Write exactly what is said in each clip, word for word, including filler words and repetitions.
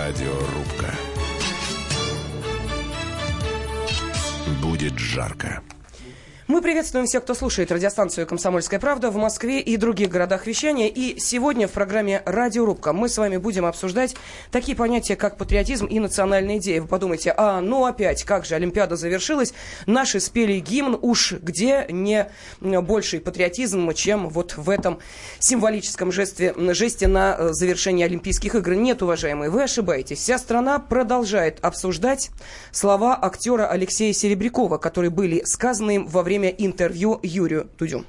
Радиорубка. Будет жарко. Мы приветствуем всех, кто слушает радиостанцию «Комсомольская правда» в Москве и других городах вещания. И сегодня в программе «Радиорубка» мы с вами будем обсуждать такие понятия, как патриотизм и национальная идея. Вы подумаете, а ну опять, как же, Олимпиада завершилась, наши спели гимн, уж где не больший патриотизм, чем вот в этом символическом жесте, жесте на завершение Олимпийских игр. Нет, уважаемые, вы ошибаетесь. Вся страна продолжает обсуждать слова актера Алексея Серебрякова, которые были сказаны им во время интервью Юрию Дудю.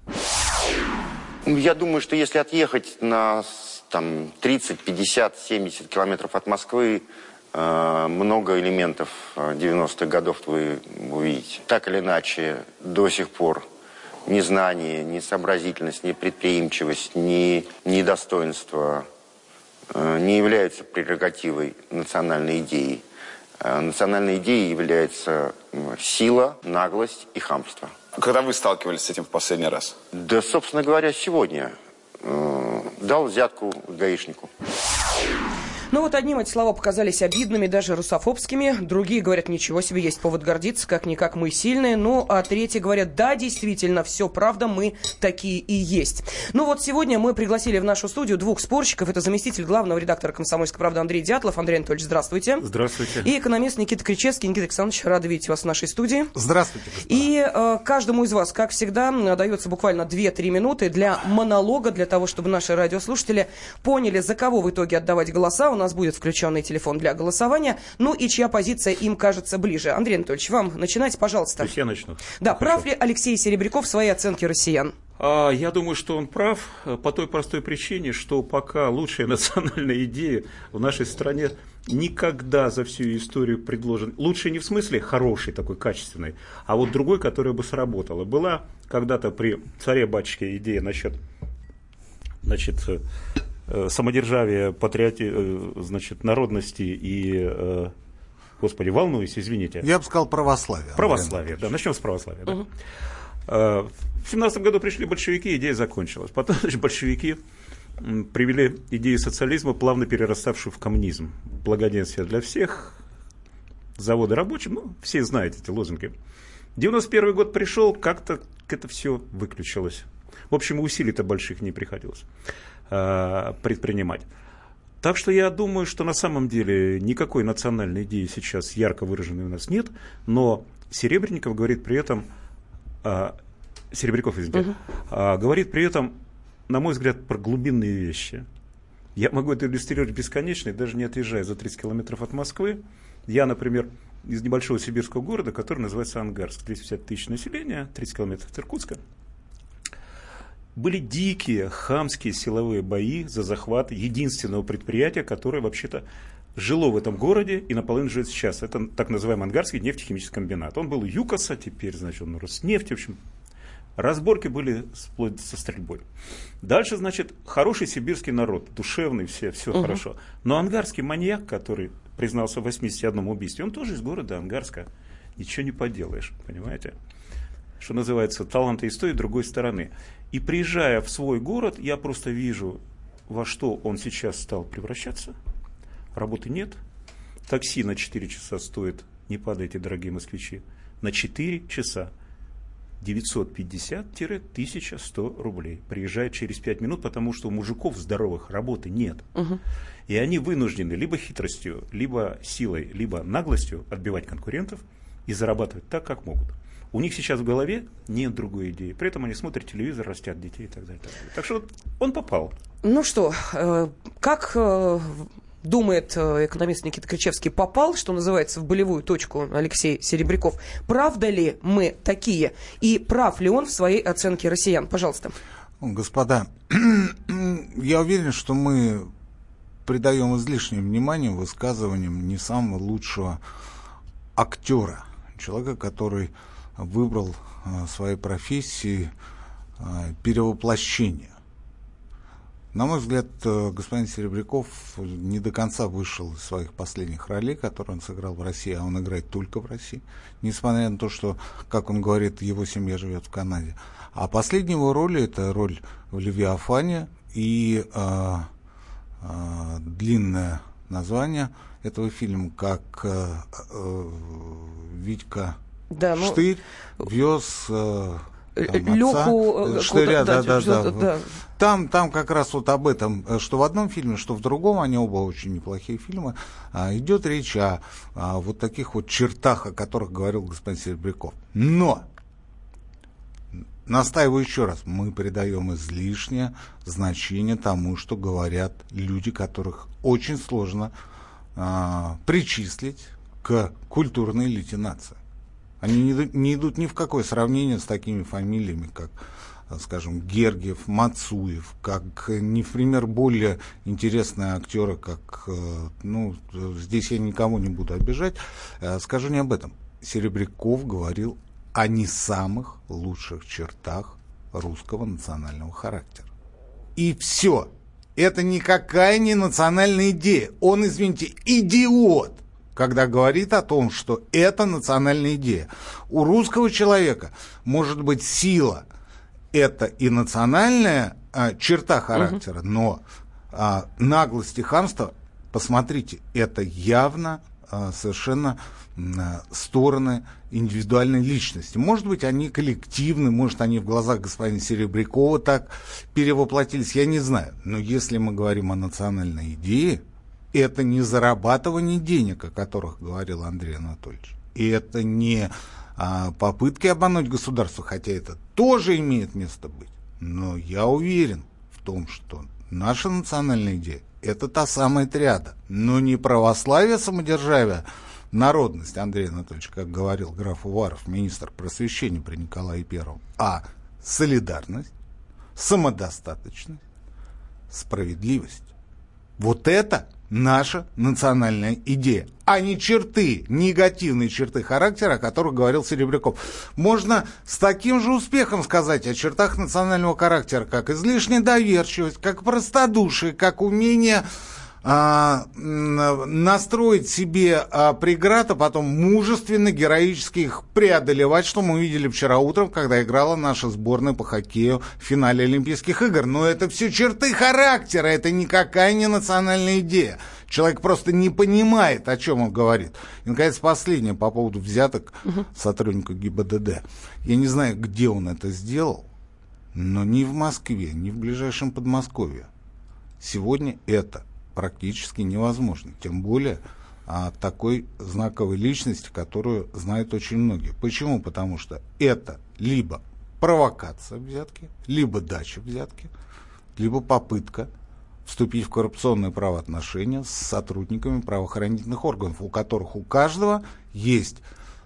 Я думаю, что если отъехать на там, тридцать, пятьдесят, семьдесят километров от Москвы, э, много элементов девяностых годов вы увидите. Так или иначе, до сих пор ни знание, ни сообразительность, ни предприимчивость, ни недостоинство э, не являются прерогативой национальной идеи. Национальной идеей является сила, наглость и хамство. Когда вы сталкивались с этим в последний раз? Да, собственно говоря, сегодня. Э, дал взятку гаишнику. Ну вот одним эти слова показались обидными, даже русофобскими. Другие говорят, ничего себе, есть повод гордиться, как-никак мы сильные. Ну, а третьи говорят, да, действительно, все правда, мы такие и есть. Ну вот сегодня мы пригласили в нашу студию двух спорщиков. Это заместитель главного редактора «Комсомольской правды» Андрей Дятлов. Андрей Анатольевич, здравствуйте. Здравствуйте. И экономист Никита Кричевский. Никита Александрович, рады видеть вас в нашей студии. Здравствуйте, господа. И э, каждому из вас, как всегда, дается буквально две-три минуты для монолога, для того, чтобы наши радиослушатели поняли, за кого в итоге отдавать голоса. У нас будет включенный телефон для голосования, ну и чья позиция им кажется ближе. Андрей Анатольевич, вам начинать, пожалуйста. То есть я начну. Да, ну, прав хорошо. ли Алексей Серебряков в своей оценке россиян? А, я думаю, что он прав по той простой причине, что пока лучшая национальная идея в нашей стране никогда за всю историю предложена. Лучшая не в смысле хорошей, такой качественной, а вот другой, которая бы сработала. Была когда-то при царе-батюшке идея насчет, значит, самодержавия, патриоти... значит, народности и, господи, волнуюсь, извините. Я бы сказал православие. Православие, да, начнем с православия. Да. Угу. В семнадцатом году пришли большевики, идея закончилась. Потом, значит, большевики привели идею социализма, плавно перераставшую в коммунизм. Благоденствие для всех, заводы рабочим, ну, все знают эти лозунги. девяносто первый год пришел, как-то это все выключилось. В общем, усилий-то больших не приходилось предпринимать. Так что я думаю, что на самом деле никакой национальной идеи сейчас ярко выраженной у нас нет, но Серебренников говорит при этом, а, Серебряков, извините, uh-huh. а, говорит при этом, на мой взгляд, про глубинные вещи. Я могу это иллюстрировать бесконечно, даже не отъезжая за тридцать километров от Москвы. Я, например, из небольшого сибирского города, который называется Ангарск, двести пятьдесят тысяч населения, тридцать километров от Иркутска. Были дикие, хамские силовые бои за захват единственного предприятия, которое вообще-то жило в этом городе и наполовину живет сейчас. Это так называемый Ангарский нефтехимический комбинат. Он был у ЮКОСа, теперь, значит, он Роснефть. В общем, разборки были вплоть со стрельбой. Дальше, значит, хороший сибирский народ, душевный, все, все угу. хорошо. Но ангарский маньяк, который признался в восьмидесяти одном убийстве, он тоже из города Ангарска. Ничего не поделаешь, понимаете? Что называется, таланты и с той, и другой стороны. И приезжая в свой город, я просто вижу, во что он сейчас стал превращаться. Работы нет. Такси на четыре часа стоит, не падайте, дорогие москвичи, на четыре часа девятьсот пятьдесят - тысяча сто рублей. Приезжает через пять минут, потому что у мужиков здоровых работы нет. Угу. И они вынуждены либо хитростью, либо силой, либо наглостью отбивать конкурентов и зарабатывать так, как могут. У них сейчас в голове нет другой идеи. При этом они смотрят телевизор, растят детей и так далее. Так, далее. Так что вот он попал. Ну что, э, как э, думает э, экономист Никита Кричевский, попал, что называется, в болевую точку Алексей Серебряков? Правда ли мы такие? И прав ли он в своей оценке россиян? Пожалуйста. Господа, я уверен, что мы придаем излишнее внимание высказываниям не самого лучшего актера. Человека, который выбрал э, своей профессии э, перевоплощение. На мой взгляд, э, господин Серебряков не до конца вышел из своих последних ролей, которые он сыграл в России, а он играет только в России, несмотря на то, что, как он говорит, его семья живет в Канаде. А последняя его роль — это роль в «Левиафане» и э, э, длинная название этого фильма, как э, э, Витька да, ну... Штырь вез... Э, Леху Штыря, да, да, да, да, да. Там, там как раз вот об этом, что в одном фильме, что в другом, они оба очень неплохие фильмы, а, идет речь о, о вот таких вот чертах, о которых говорил господин Серебряков. Но, настаиваю еще раз, мы придаем излишнее значение тому, что говорят люди, которых очень сложно а, причислить к культурной элите нации. Они не идут, не идут ни в какое сравнение с такими фамилиями, как, скажем, Гергиев, Мацуев, как, не в пример, более интересные актеры, как, ну, здесь я никого не буду обижать. Скажу не об этом. Серебряков говорил о не самых лучших чертах русского национального характера. И все. Это никакая не национальная идея. Он, извините, идиот, когда говорит о том, что это национальная идея. У русского человека может быть сила, это и национальная а, черта характера, угу. но а, наглость и хамство, посмотрите, это явно а, совершенно а, стороны индивидуальной личности. Может быть, они коллективны, может, они в глазах господина Серебрякова так перевоплотились, я не знаю. Но если мы говорим о национальной идее, это не зарабатывание денег, о которых говорил Андрей Анатольевич. И это не а, попытки обмануть государство, хотя это тоже имеет место быть. Но я уверен в том, что наша национальная идея – это та самая триада. Но не православие, самодержавие, народность, Андрей Анатольевич, как говорил граф Уваров, министр просвещения при Николае Первом, а солидарность, самодостаточность, справедливость. Вот это наша национальная идея, а не черты, негативные черты характера, о которых говорил Серебряков. Можно с таким же успехом сказать о чертах национального характера, как излишняя доверчивость, как простодушие, как умение а, настроить себе а, преград, а потом мужественно, героически их преодолевать, что мы видели вчера утром, когда играла наша сборная по хоккею в финале Олимпийских игр. Но это все черты характера, это никакая не национальная идея. Человек просто не понимает, о чем он говорит. И, наконец, последнее по поводу взяток угу. сотрудника ГИБДД. Я не знаю, где он это сделал, но ни в Москве, ни в ближайшем Подмосковье сегодня это практически невозможно. Тем более от такой знаковой личности, которую знают очень многие. Почему? Потому что это либо провокация взятки, либо дача взятки, либо попытка вступить в коррупционные правоотношения с сотрудниками правоохранительных органов, у которых у каждого есть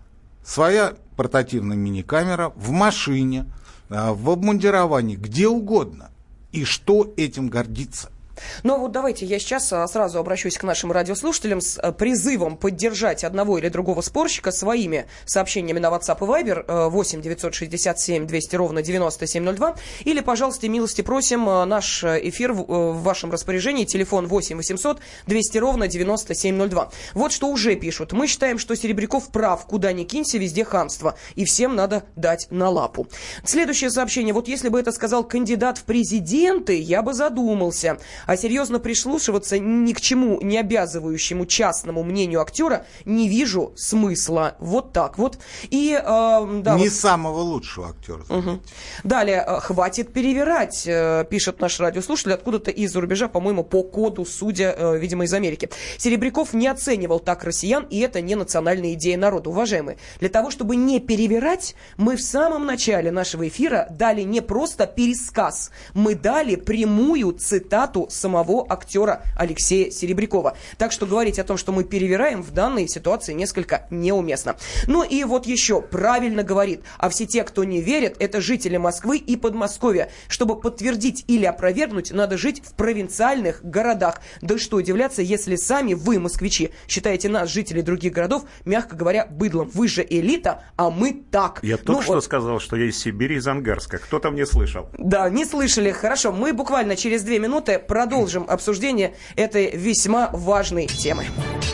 своя портативная мини-камера в машине, в обмундировании, где угодно. И что этим гордиться? Ну вот давайте я сейчас сразу обращусь к нашим радиослушателям с призывом поддержать одного или другого спорщика своими сообщениями на WhatsApp и Viber восемь девятьсот шестьдесят семь двести ровно девяносто семь ноль два или, пожалуйста, милости просим, наш эфир в вашем распоряжении, телефон восемь восемьсот двести ровно девяносто семь ноль два. Вот что уже пишут. Мы считаем, что Серебряков прав, куда ни кинься, везде хамство, и всем надо дать на лапу. Следующее сообщение. Вот если бы это сказал кандидат в президенты, я бы задумался. А серьезно прислушиваться ни к чему не обязывающему частному мнению актера не вижу смысла. Вот так вот. И, э, да, не вот... самого лучшего актера. Угу. Далее. Хватит перевирать, пишет наш радиослушатель откуда-то из-за рубежа, по-моему, по коду, судя, видимо, из Америки. Серебряков не оценивал так россиян, и это не национальная идея народа. Уважаемые, для того, чтобы не перевирать, мы в самом начале нашего эфира дали не просто пересказ, мы дали прямую цитату самого актера Алексея Серебрякова. Так что говорить о том, что мы перевираем, в данной ситуации несколько неуместно. Ну и вот еще правильно говорит, а все те, кто не верит, это жители Москвы и Подмосковья. Чтобы подтвердить или опровергнуть, надо жить в провинциальных городах. Да что удивляться, если сами вы, москвичи, считаете нас, жителей других городов, мягко говоря, быдлом. Вы же элита, а мы так. Я ну, только что вот. сказал, что я из Сибири, из Ангарска. Кто-то мне слышал. Да, не слышали. Хорошо, мы буквально через две минуты продолжим обсуждение этой весьма важной темы.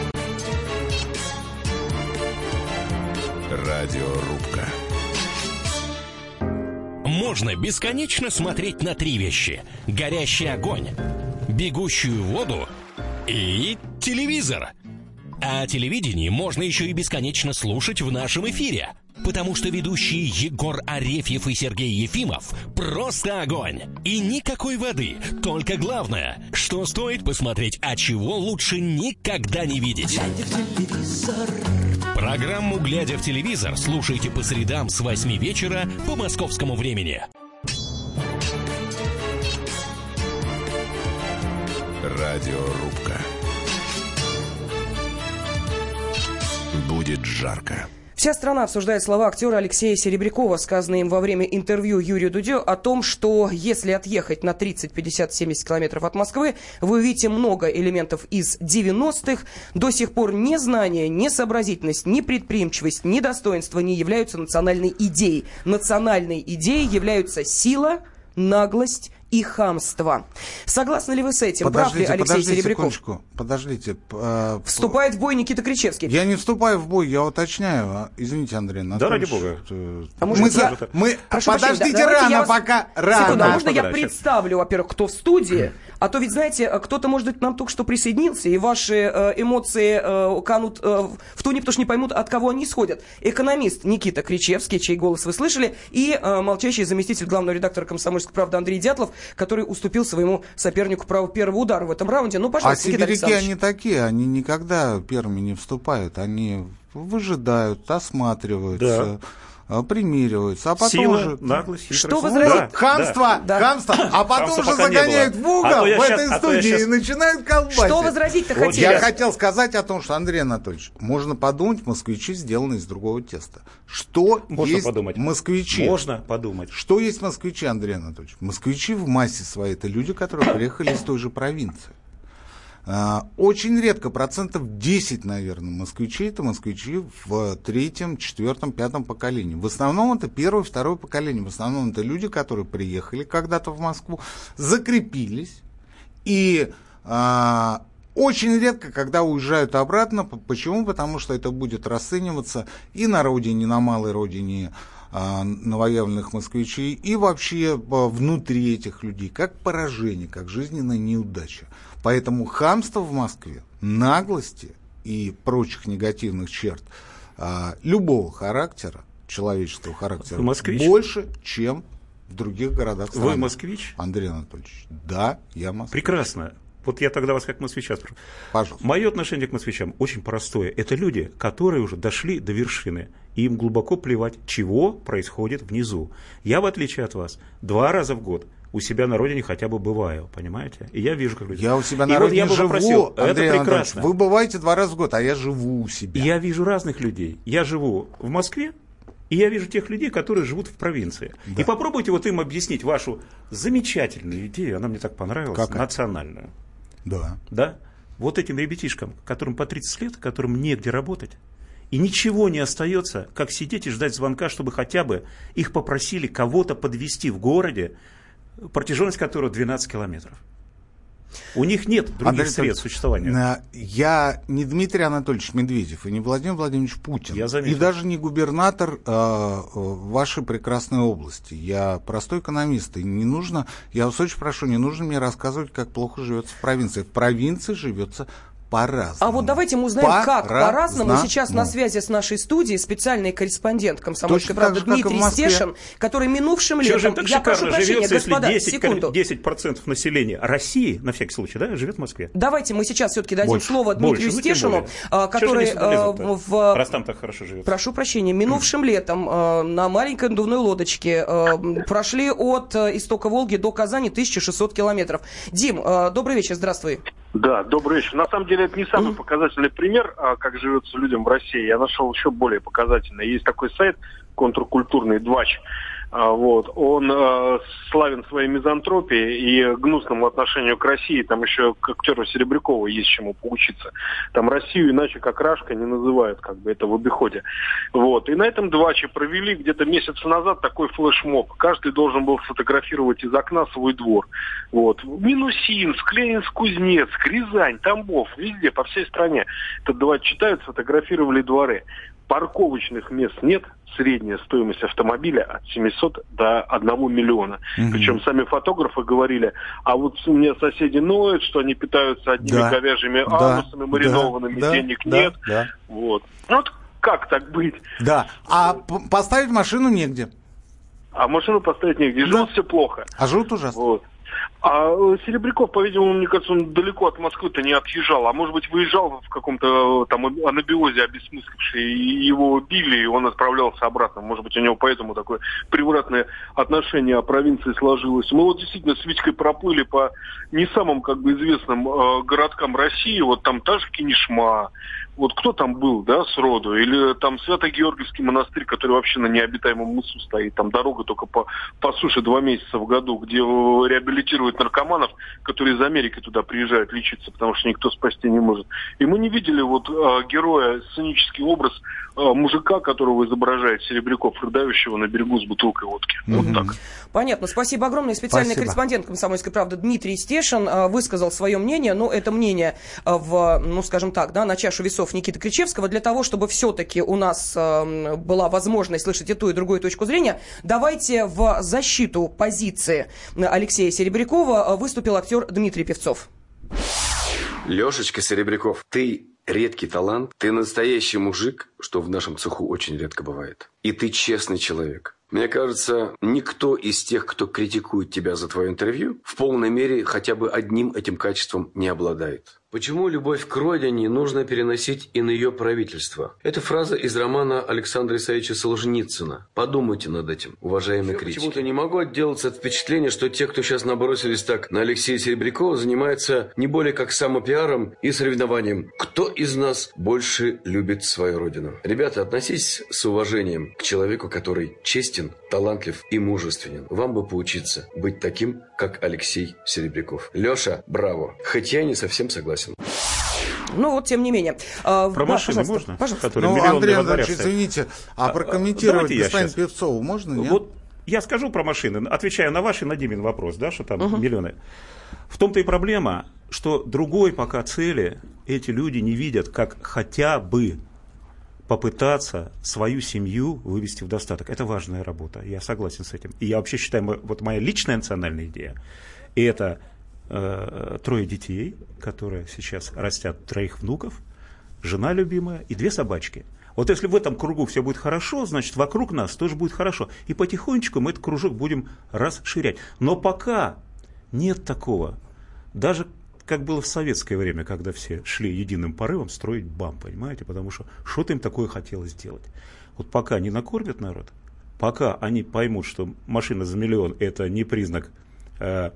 Радиорубка. Можно бесконечно смотреть на три вещи: горящий огонь, бегущую воду и телевизор. А телевидение можно еще и бесконечно слушать в нашем эфире. Потому что ведущие Егор Арефьев и Сергей Ефимов просто огонь. И никакой воды, только главное, что стоит посмотреть, а чего лучше никогда не видеть. Глядя в телевизор. Программу «Глядя в телевизор» слушайте по средам с восьми вечера по московскому времени. Радиорубка. Будет жарко. Вся страна обсуждает слова актера Алексея Серебрякова, сказанные им во время интервью Юрию Дудю, о том, что если отъехать на тридцать, пятьдесят, семьдесят километров от Москвы, вы увидите много элементов из девяностых. До сих пор ни знание, ни сообразительность, ни предприимчивость, ни достоинство не являются национальной идеей. Национальной идеей являются сила, наглость и хамство. Согласны ли вы с этим? Прав ли Алексей подождите Серебряков? Секундочку, подождите. Э, Вступает в бой Никита Кричевский. Я не вступаю в бой, я уточняю. Извините, Андрей Анатольевич. Да, ради бога. А может, мы, я... мы... Прошу Подождите, прощения, да, рано вас... пока. Рано. Секунду, а можно я Сейчас. представлю, во-первых, кто в студии? А то ведь, знаете, кто-то, может быть, нам только что присоединился, и ваши э, эмоции э, канут э, в туне, потому что не поймут, от кого они исходят. Экономист Никита Кричевский, чей голос вы слышали, и э, молчащий заместитель главного редактора «Комсомольской правды» Андрей Дятлов, который уступил своему сопернику право первого удара в этом раунде. Ну, пожалуйста, а Никита сибиряки, Александрович. они такие, они никогда первыми не вступают. Они выжидают, осматриваются. Да. Примириваются, а потом Сила, уже... наглость, что возразить? Да, хамство, да. хамство, а потом Хамства уже пока не загоняют было. в угол А то я в щас- этой а то я студии щас- и начинают колбасить. Что возразить-то Вот хотели? Я Сейчас. хотел сказать о том, что, Андрей Анатольевич, можно подумать, москвичи сделаны из другого теста. Что Можно есть подумать. москвичи? Можно подумать. Что есть москвичи, Андрей Анатольевич? Москвичи в массе своей — это люди, которые приехали из той же провинции. Очень редко, процентов десять, наверное, москвичей — это москвичи в третьем, четвертом, пятом поколении. В основном это первое, второе поколение. В основном это люди, которые приехали когда-то в Москву, закрепились и а, очень редко, когда уезжают обратно. Почему? Потому что это будет расцениваться и на родине, и на малой родине а, новоявленных москвичей, и вообще а, внутри этих людей, как поражение, как жизненная неудача. Поэтому хамство в Москве, наглости и прочих негативных черт а, любого характера, человеческого характера, больше, чем в других городах страны. Вы москвич? Андрей Анатольевич, да, я москвич. Прекрасно. Вот я тогда вас как москвича спрошу. Пожалуйста. Мое отношение к москвичам очень простое. Это люди, которые уже дошли до вершины, и им глубоко плевать, чего происходит внизу. Я, в отличие от вас, два раза в год у себя на родине хотя бы бываю, понимаете? И я вижу, как люди. Я у себя на и родине вот я бы живу, попросил, Андрей это Анатольевич, прекрасно. вы бываете два раза в год, а я живу у себя. И я вижу разных людей. Я живу в Москве, и я вижу тех людей, которые живут в провинции. Да. И попробуйте вот им объяснить вашу замечательную идею, она мне так понравилась, Какая? национальную. Да. Да? Вот этим ребятишкам, которым по тридцать лет, которым негде работать, и ничего не остается, как сидеть и ждать звонка, чтобы хотя бы их попросили кого-то подвезти в городе, протяженность которого двенадцать километров. У них нет других Андрей средств существования. Я не Дмитрий Анатольевич Медведев и не Владимир Владимирович Путин. Я заметил. И даже не губернатор э, вашей прекрасной области. Я простой экономист. И не нужно, я вас очень прошу, не нужно мне рассказывать, как плохо живется в провинции. В провинции живется по-разному. А вот давайте мы узнаем, по как по-разному. Сейчас ну. на связи с нашей студией специальный корреспондент «Комсомольской Точно правды» так же, как и в Дмитрий Москве. Стешин, который минувшим Чего же летом... так Я прошу шикарно прощения, живется, господа, если секунду. десять процентов населения России, на всякий случай, да, живет в Москве? Давайте мы сейчас все-таки дадим Больше. слово Дмитрию Больше, ну, Стешину, более. который Чего же не э, в... раз там так хорошо живет. Прошу прощения, минувшим летом э, на маленькой надувной лодочке э, прошли от э, истока Волги до Казани тысяча шестьсот километров. Дим, э, добрый вечер, здравствуй. Да, добрый вечер. На самом деле это не самый mm-hmm. показательный пример, а, как живется людям в России. Я нашел еще более показательный. Есть такой сайт контркультурный Двач. А, вот. Он а, славен своей мизантропией и гнусному отношению к России. Там еще к актеру Серебрякову есть чему поучиться. Там Россию иначе как Рашка не называют, как бы это в обиходе. Вот. И на этом Дваче провели где-то месяц назад такой флешмоб. Каждый должен был сфотографировать из окна свой двор. Вот. Минусинск, Ленинск-Кузнецк, Рязань, Тамбов, везде, по всей стране. Этот Двач читают, сфотографировали дворы. парковочных мест нет, средняя стоимость автомобиля от семисот до одного миллиона. Mm-hmm. Причем сами фотографы говорили, а вот у меня соседи ноют, что они питаются одними да. говяжьими да. анусами маринованными, да. денег да. нет. Да. Вот. Вот как так быть? Да. А п- поставить машину негде. А машину поставить негде. Живут да. все плохо. А живут ужасно. Вот. А Серебряков, по-видимому, мне кажется, он далеко от Москвы-то не отъезжал. А может быть, выезжал в каком-то там анабиозе обесмысливший, и его убили, и он отправлялся обратно. Может быть, у него поэтому такое превратное отношение о провинции сложилось. Мы вот действительно с Витькой проплыли по не самым как бы известным э, городкам России. Вот там та же Кинешма. Вот кто там был, да, сроду? Или там Свято-Георгиевский монастырь, который вообще на необитаемом мысу стоит. Там дорога только по, по суше два месяца в году, где реабилитируют наркоманов, которые из Америки туда приезжают лечиться, потому что никто спасти не может. И мы не видели вот э, героя, сценический образ э, мужика, которого изображает Серебряков, рыдающего на берегу с бутылкой водки. Mm-hmm. Вот так. Понятно. Спасибо огромное. Специальный Спасибо. корреспондент «Комсомольской правды» Дмитрий Стешин э, высказал свое мнение, но это мнение э, в, ну, скажем так, да, на чашу весов Никиты Кричевского. Для того, чтобы все-таки у нас э, была возможность слышать и ту, и другую точку зрения, давайте в защиту позиции Алексея Серебрякова выступил актер Дмитрий Певцов. Лешечка Серебряков, ты редкий талант, ты настоящий мужик, что в нашем цеху очень редко бывает. И ты честный человек. Мне кажется, никто из тех, кто критикует тебя за твое интервью, в полной мере хотя бы одним этим качеством не обладает. Почему любовь к родине нужно переносить и на ее правительство? Это фраза из романа Александра Исаевича Солженицына. Подумайте над этим, уважаемые критики. Почему-то не могу отделаться от впечатления, что те, кто сейчас набросились так на Алексея Серебрякова, занимаются не более как самопиаром и соревнованием. Кто из нас больше любит свою родину? Ребята, относитесь с уважением к человеку, который честен, талантлив и мужественен. Вам бы поучиться быть таким, как Алексей Серебряков. Леша, браво. Хоть я не совсем согласен. Ну вот, тем не менее. А, про да, машины можно? Пожалуйста. Ну, Андрей Андреевич, извините, а прокомментировать господина Певцова можно, нет? Вот я скажу про машины, отвечаю на ваш и на Димин вопрос, да, что там uh-huh. миллионы. В том-то и проблема, что другой пока цели эти люди не видят, как хотя бы попытаться свою семью вывести в достаток. Это важная работа, я согласен с этим. И я вообще считаю, вот моя личная национальная идея, и это э, трое детей, которые сейчас растят, троих внуков, жена любимая и две собачки. Вот если в этом кругу все будет хорошо, значит, вокруг нас тоже будет хорошо. И потихонечку мы этот кружок будем расширять. Но пока нет такого, даже как было в советское время, когда все шли единым порывом строить БАМ, понимаете? Потому что что-то им такое хотелось сделать. Вот пока не накормят народ, пока они поймут, что машина за миллион – это не признак э,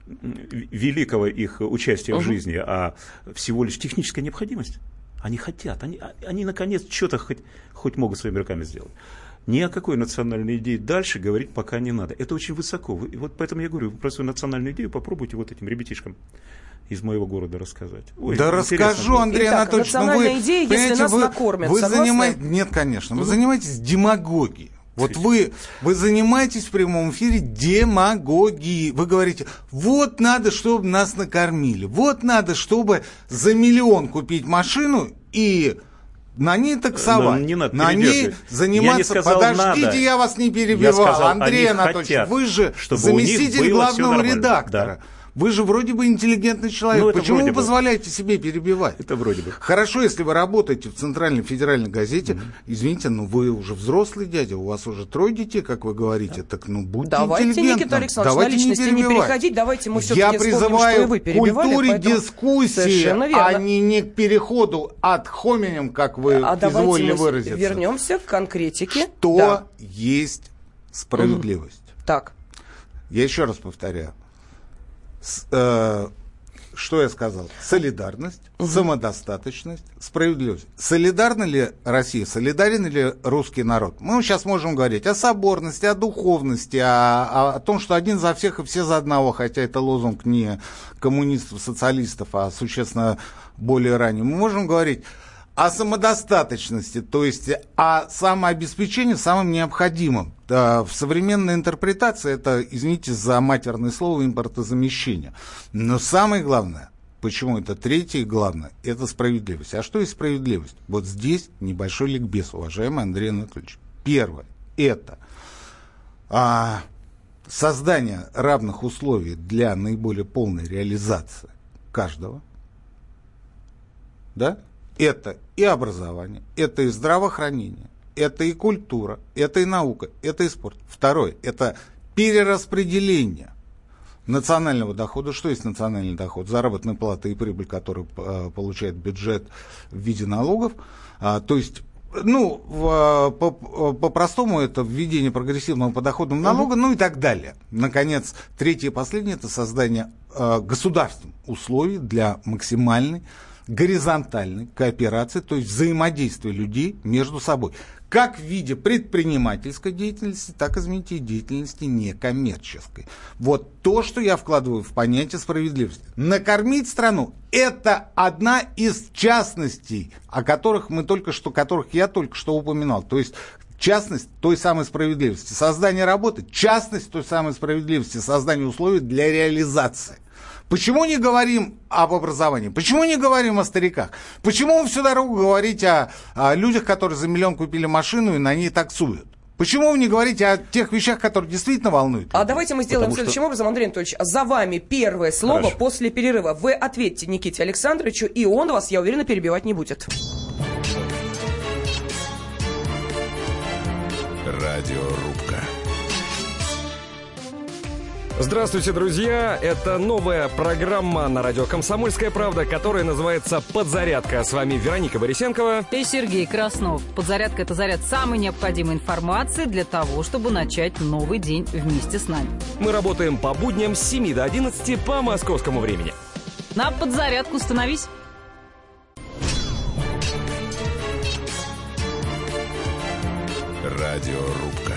великого их участия uh-huh. в жизни, а всего лишь техническая необходимость. Они хотят, они, они наконец что-то хоть, хоть могут своими руками сделать. Ни о какой национальной идее дальше говорить пока не надо. Это очень высоко. И вот поэтому я говорю, про свою национальную идею попробуйте вот этим ребятишкам из моего города рассказать. Ой, да расскажу, Андрей Итак, Анатольевич, но вы, идея, если нас вы, накормят, вы занимаетесь, нет, конечно, вы занимаетесь демагогией. Вот вы, вы занимаетесь в прямом эфире демагогией. Вы говорите, вот надо, чтобы нас накормили. Вот надо, чтобы за миллион купить машину и на ней таксовать. Не надо на ней заниматься. Я Подождите, надо. Я вас не перебивал. Я сказал, Андрей Анатольевич, хотят, вы же заместитель главного редактора. Да. Вы же вроде бы интеллигентный человек. Ну, почему вы позволяете себе перебивать? Это вроде бы. Хорошо, если вы работаете в Центральной федеральной газете, mm-hmm. извините, но вы уже взрослый дядя, у вас уже трое детей, как вы говорите, так ну будьте давайте, интеллигентным. Никита Александрович, давайте на личности не, не переходить, давайте мы все-таки вспомним, что и вы перебивали. Я призываю к культуре поэтому... дискуссии, а не, не к переходу от хоминем, как вы а изволили выразиться. Вернемся к конкретике. Что да. есть справедливость? Mm-hmm. Так. Я еще раз повторяю. С, э, что я сказал? Солидарность, угу. самодостаточность, справедливость. Солидарна ли Россия, солидарен ли русский народ? Мы сейчас можем говорить о соборности, о духовности, о, о том, что один за всех и все за одного, хотя это лозунг не коммунистов, социалистов, а существенно более ранний. Мы можем говорить о самодостаточности, то есть о самообеспечении самым необходимым. В современной интерпретации это, извините за матерное слово, импортозамещение. Но самое главное, почему это третье и главное, это справедливость. А что есть справедливость? Вот здесь небольшой ликбез, уважаемый Андрей Анатольевич. Первое, это а, создание равных условий для наиболее полной реализации каждого. Да? Это и образование, это и здравоохранение, это и культура, это и наука, это и спорт. Второе, это перераспределение национального дохода. Что есть национальный доход? Заработная плата и прибыль, которую э, получает бюджет в виде налогов. А, то есть, ну, в, по, по-простому это введение прогрессивного подоходного налога, uh-huh. ну и так далее. Наконец, третье и последнее – это создание э, государственных условий для максимальной горизонтальной кооперации, то есть взаимодействия людей между собой. Как в виде предпринимательской деятельности, так, извините, и деятельности некоммерческой. Вот то, что я вкладываю в понятие справедливости. Накормить страну – это одна из частностей, о которых мы только что, которых я только что упоминал. То есть частность той самой справедливости. Создание работы – частность той самой справедливости, создание условий для реализации. Почему не говорим об образовании? Почему не говорим о стариках? Почему вы всю дорогу говорите о, о людях, которые за миллион купили машину и на ней таксуют? Почему вы не говорите о тех вещах, которые действительно волнуют? А давайте мы сделаем Потому следующим что... образом, Андрей Анатольевич. За вами первое слово Хорошо. После перерыва. Вы ответьте Никите Александровичу, и он вас, я уверена, перебивать не будет. Радиорубка. Здравствуйте, друзья! Это новая программа на радио «Комсомольская правда», которая называется «Подзарядка». С вами Вероника Борисенкова и Сергей Краснов. «Подзарядка» — это заряд самой необходимой информации для того, чтобы начать новый день вместе с нами. Мы работаем по будням с семи до одиннадцати по московскому времени. На подзарядку становись! Радиорубка.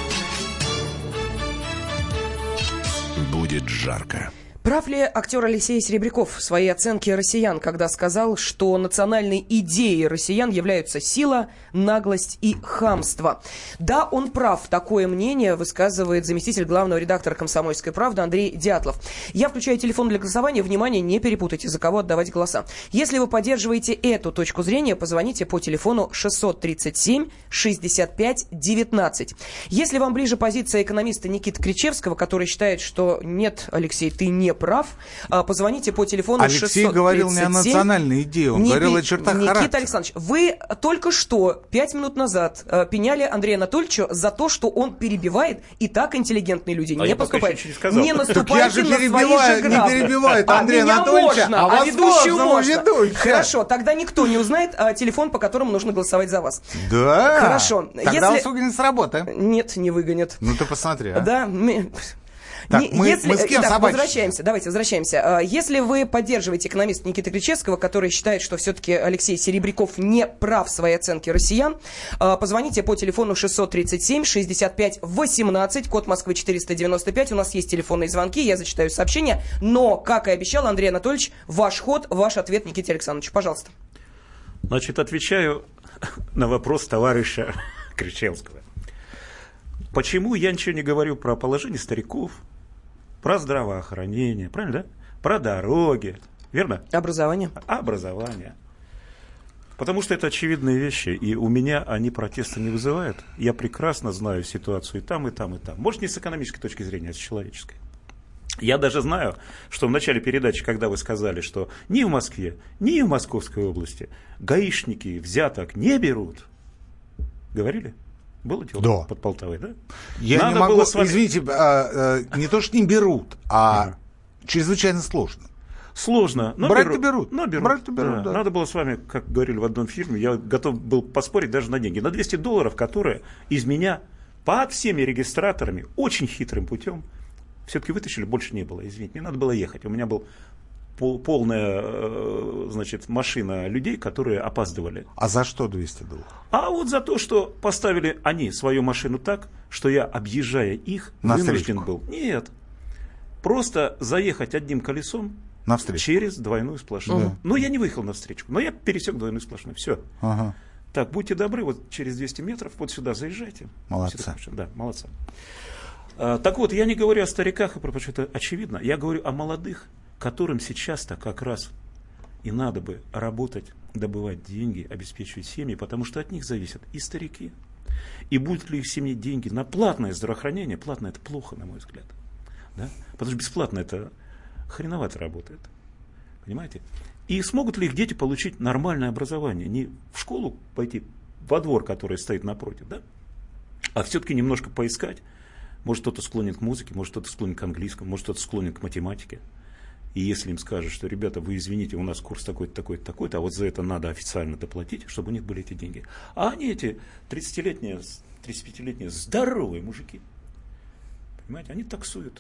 Будет жарко. Прав ли актер Алексей Серебряков в своей оценке россиян, когда сказал, что национальной идеей россиян являются сила, наглость и хамство? Да, он прав. Такое мнение высказывает заместитель главного редактора «Комсомольской правды» Андрей Дятлов. Я включаю телефон для голосования. Внимание, не перепутайте, за кого отдавать голоса. Если вы поддерживаете эту точку зрения, позвоните по телефону шестьсот тридцать семь шестьдесят пять девятнадцать. Если вам ближе позиция экономиста Никиты Кричевского, который считает, что нет, Алексей, ты не прав, позвоните по телефону Алексей шестьсот тридцать семь. Говорил не о национальной идее, он не говорил пи... о чертах Никита характера. Александрович, вы только что, пять минут назад, пеняли Андрея Анатольевича за то, что он перебивает, и так интеллигентные люди а не поступают. Не, не наступайте на свои же грабли. Не перебивает Андрея а Анатольевича, можно, а, а ведущую можно. Ведущая. Хорошо, тогда никто не узнает а, телефон, по которому нужно голосовать за вас. Да? Хорошо. Тогда Если... вас выгонят с работы. Нет, не выгонят. Ну ты посмотри, а. Да, Так, не, мы, если, мы с кем итак, собачимся? возвращаемся, давайте возвращаемся. Если вы поддерживаете экономиста Никиты Кричевского, который считает, что все-таки Алексей Серебряков не прав в своей оценке россиян, позвоните по телефону шестьсот тридцать семь шестьдесят пять восемнадцать, код Москвы четыреста девяносто пять. У нас есть телефонные звонки, я зачитаю сообщения. Но, как и обещал, Андрей Анатольевич, ваш ход, ваш ответ Никите Александровичу. Пожалуйста. Значит, отвечаю на вопрос товарища Кричевского. Почему я ничего не говорю про положение стариков, про здравоохранение, правильно, да? Про дороги, верно? Образование. Образование. Потому что это очевидные вещи, и у меня они протеста не вызывают. Я прекрасно знаю ситуацию и там, и там, и там. Может, не с экономической точки зрения, а с человеческой. Я даже знаю, что в начале передачи, когда вы сказали, что ни в Москве, ни в Московской области гаишники взяток не берут, говорили? Было дело да. под Полтавой, да? Я Надо не могу, было с вами... извините, а, а, не то, что не берут, а ага. чрезвычайно сложно. Сложно, но брать-то берут. берут. Но берут. Брать-то берут, да. да. Надо было с вами, как говорили в одном фильме, я готов был поспорить даже на деньги. На двести долларов, которые из меня под всеми регистраторами очень хитрым путем все-таки вытащили, больше не было. Извините, мне надо было ехать. У меня был пол, полная, значит, машина людей, которые опаздывали. А за что двести долларов? А вот за то, что поставили они свою машину так, что я, объезжая их, на вынужден встречку. был. Нет. Просто заехать одним колесом навстречу. Через двойную сплошную. Да. Но я не выехал навстречу, но я пересек двойную сплошную. Все. Ага. Так, будьте добры, вот через двести метров вот сюда заезжайте. Молодцы. Сюда, да, молодцы. А, так вот, я не говорю о стариках и про что это очевидно. Я говорю о молодых, которым сейчас-то как раз и надо бы работать, добывать деньги, обеспечивать семьи, потому что от них зависят и старики. И будут ли их семьи деньги на платное здравоохранение? Платное — это плохо, на мой взгляд. Да? Потому что бесплатно это хреновато работает. Понимаете? И смогут ли их дети получить нормальное образование? Не в школу пойти, во двор, который стоит напротив, да? А все-таки немножко поискать. Может, кто-то склонен к музыке, может, кто-то склонен к английскому, может, кто-то склонен к математике. И если им скажут, что, ребята, вы извините, у нас курс такой-то, такой-то, такой-то, а вот за это надо официально доплатить, чтобы у них были эти деньги. А они, эти тридцатилетние, тридцатипятилетние здоровые мужики, понимаете, они таксуют.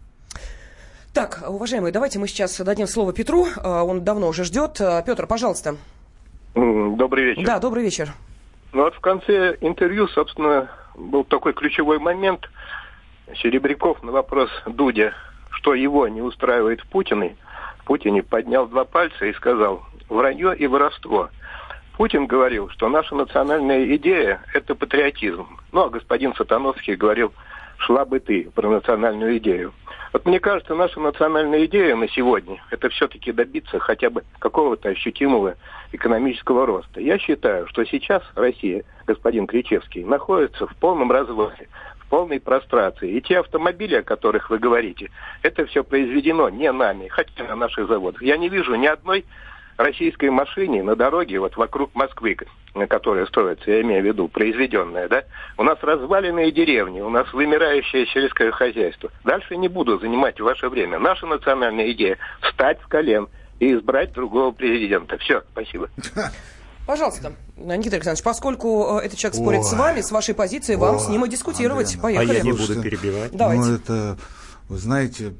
Так, уважаемые, давайте мы сейчас дадим слово Петру. Он давно уже ждет. Петр, пожалуйста. Добрый вечер. Да, добрый вечер. Ну вот в конце интервью, собственно, был такой ключевой момент. Серебряков на вопрос Дудя, что его не устраивает в Путине, Путине поднял два пальца и сказал: вранье и воровство. Путин говорил, что наша национальная идея – это патриотизм. Ну, а господин Сатановский говорил: шла бы ты про национальную идею. Вот мне кажется, наша национальная идея на сегодня – это все-таки добиться хотя бы какого-то ощутимого экономического роста. Я считаю, что сейчас Россия, господин Кричевский, находится в полном развале, в полной прострации. И те автомобили, о которых вы говорите, это все произведено не нами, хотя на наших заводах. Я не вижу ни одной российской машине на дороге вот вокруг Москвы, которая строится, я имею в виду, произведенная, да? У нас разваленные деревни, у нас вымирающее сельское хозяйство. Дальше не буду занимать ваше время. Наша национальная идея – встать с колен и избрать другого президента. Все, спасибо. Пожалуйста, Никита Александрович, поскольку этот человек спорит Ой. с вами, с вашей позицией, вам Ой. с ним и дискутировать. Андрей, Поехали. А я не буду перебивать. Давайте. Ну, это, вы знаете,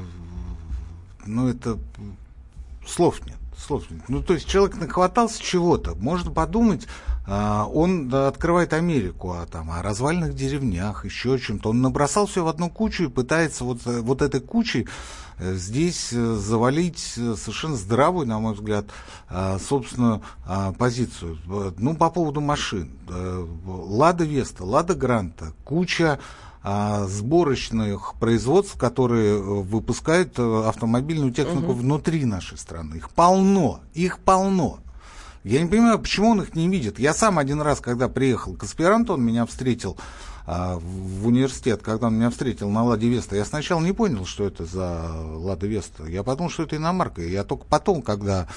ну, это слов нет. Слов нет. Ну, то есть человек нахватался чего-то. Можно подумать, он да, открывает Америку, а там о развальных деревнях, еще о чем-то. Он набросал все в одну кучу и пытается вот, вот этой кучей здесь завалить совершенно здравую, на мой взгляд, собственную позицию. Ну, по поводу машин. Лада Веста, Лада Гранта, куча сборочных производств, которые выпускают автомобильную технику uh-huh. внутри нашей страны. Их полно, их полно. Я не понимаю, почему он их не видит. Я сам один раз, когда приехал к аспиранту, он меня встретил а, в университет, когда он меня встретил на Ладе Веста, я сначала не понял, что это за Лада Веста. Я подумал, что это иномарка. Я только потом, когда